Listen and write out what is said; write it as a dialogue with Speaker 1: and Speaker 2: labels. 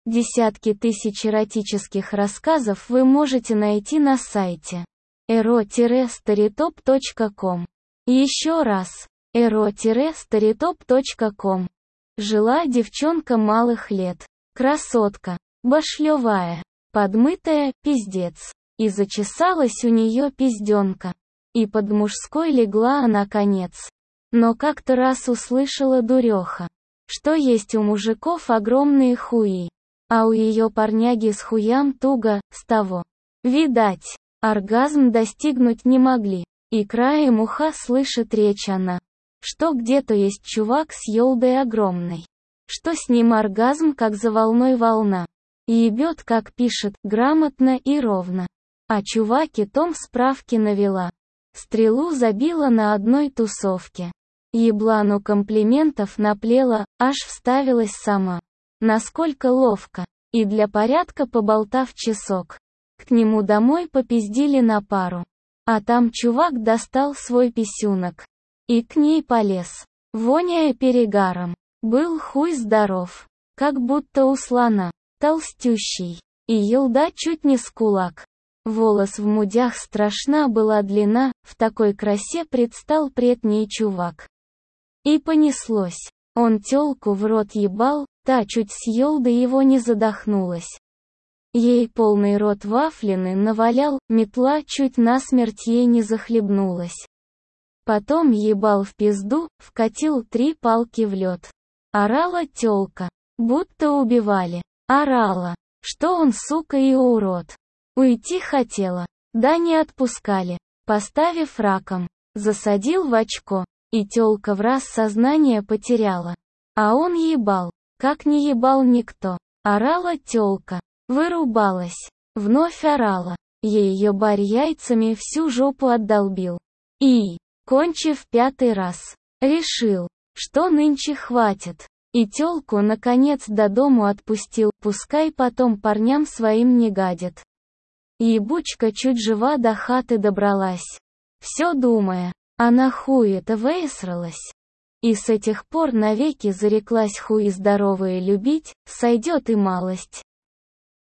Speaker 1: Десятки тысяч эротических рассказов вы можете найти на сайте ero-storytop.com. Еще раз, ero-storytop.com. Жила девчонка малых лет. Красотка, башлевая, подмытая, пиздец. И зачесалась у нее пизденка. И под мужской легла она конец. Но как-то раз услышала дуреха, что есть у мужиков огромные хуи, а у ее парняги с хуям туго, с того. Видать, оргазм достигнуть не могли. И краем уха слышит речь она, что где-то есть чувак с ёлдой огромной, что с ним оргазм как за волной волна. Ебет, как пишет, грамотно и ровно. А чуваки том справки навела. Стрелу забила на одной тусовке. Еблану комплиментов наплела, аж вставилась сама. Насколько ловко. И для порядка поболтав часок. К нему домой попиздили на пару. А там чувак достал свой писюнок. И к ней полез, воняя перегаром. Был хуй здоров, как будто у слона, толстющий. И елда чуть не с кулак. Волос в мудях страшна была длина, в такой красе предстал пред ней чувак. И понеслось. Он тёлку в рот ебал, та чуть с ёлды его не задохнулась. Ей полный рот вафлины навалял, метла чуть насмерть ей не захлебнулась. Потом ебал в пизду, вкатил 3 палки в лед. Орала тёлка, будто убивали. Орала, что он сука и урод. Уйти хотела, да не отпускали. Поставив раком, засадил в очко. И тёлка враз сознание потеряла. А он ебал, как не ебал никто. Орала тёлка, вырубалась, вновь орала. Ей ебарь яйцами всю жопу отдолбил. И, кончив 5-й раз, решил, что нынче хватит. И тёлку наконец до дому отпустил, пускай потом парням своим не гадит. Ебучка чуть жива до хаты добралась. Всё думая, а на хуе-то высралась. И с этих пор навеки зареклась хуи здоровые любить, сойдет и малость.